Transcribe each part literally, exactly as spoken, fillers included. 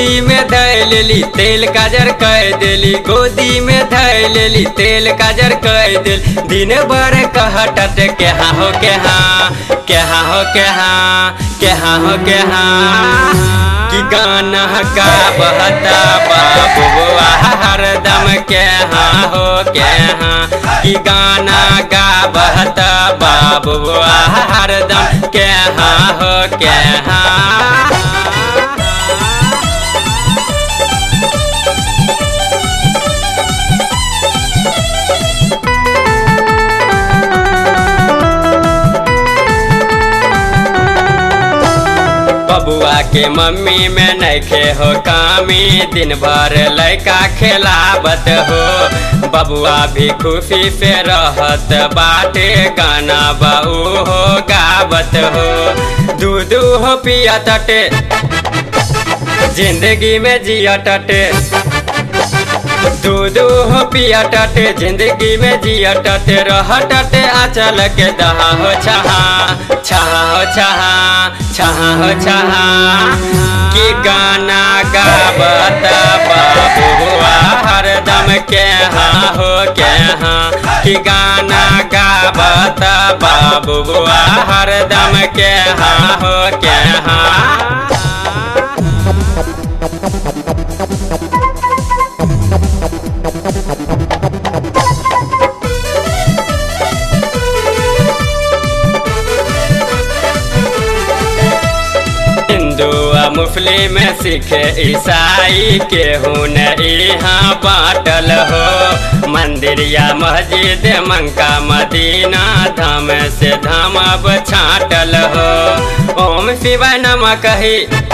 गोदी में धै लेली तेल काजर कह देली, गोदी में धै लेली तेल काजर कह देली। दिन भर कहटत के हाँ हो के हाँ, के हाँ हो के हाँ, के हाँ हो के हाँ। कि गाना का बहता बाबुआ हरदम के हाँ हो के हाँ, कि गाना गा बहता बाबुआ हरदम के हाँ हो के हाँ। बबुआ के मम्मी में नइखे हो कामी, दिन भर लइका खेलावत हो। बबुआ भी खुशी से रहत बाटे, गाना बाऊ हो गावत हो। दूध हो पिया टटे जिंदगी में जिया टटे, दूध हो पिया टटे जिंदगी में जिया टटे। रह टटे आचल के दहा हो छहा, छहा हो छहा, छहा हो छहा। कि गाना गावता बाबुआ हरदम के हाँ हो के हाँ, कि गाना गावता बाबुआ हरदम के हाँ हो के हाँ। मुस्लिम सिख ईसाई के हुन यहाँ बाटल हो। मंदिर या मस्जिद मंका मदीना धाम से धाम अब छाटल हो। ओम शिवाय नमः कही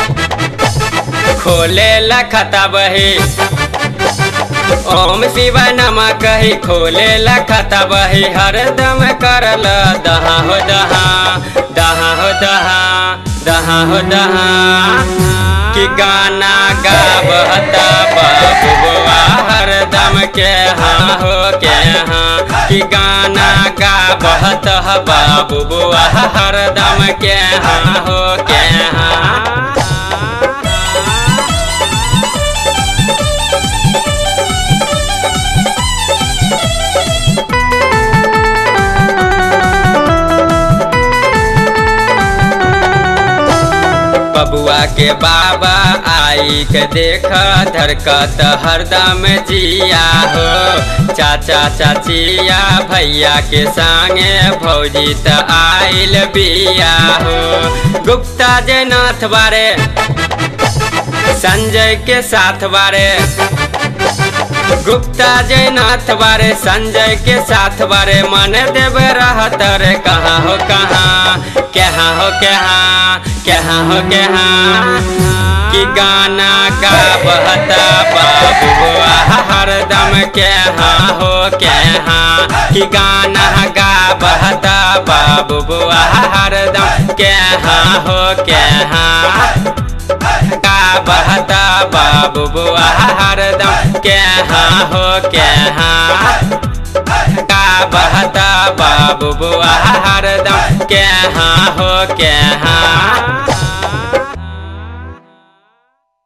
खोले लखता बही, ओम शिवाय नमः कही खोले लखता बही। हरदम करल दहा हो दहा, दहा हो दहा, दहा हो दहा। कि गाना गावता बाबुआ हरदम के हाँ हो के हाँ, कि गाना गावता बाबुआ हरदम के हाँ हो के हाँ। बबुआ के बाबा आई के देख धरकत हरदम जिया हो। चाचा चाचिया भैया के संगे भौजी त आइल बिया हो। गुप्ता जयनाथ बारे संजय के साथ बारे, गुप्ता जयनाथ बारे संजय के साथ बारे। मन देव रहत रे कहाँ हो कहाँ, कहाँ हो कहाँ, कहाँ हो कहाँ। कि गाना गावता बाबुआ हरदम के हाँ हो के हाँ, कि गाना गावता बाबुआ हरदम के हाँ हो के हाँ। गावता बाबुआ हरदम के हाँ हो के हाँ, गावता बाबुआ हरदम के हाँ हो के हाँ।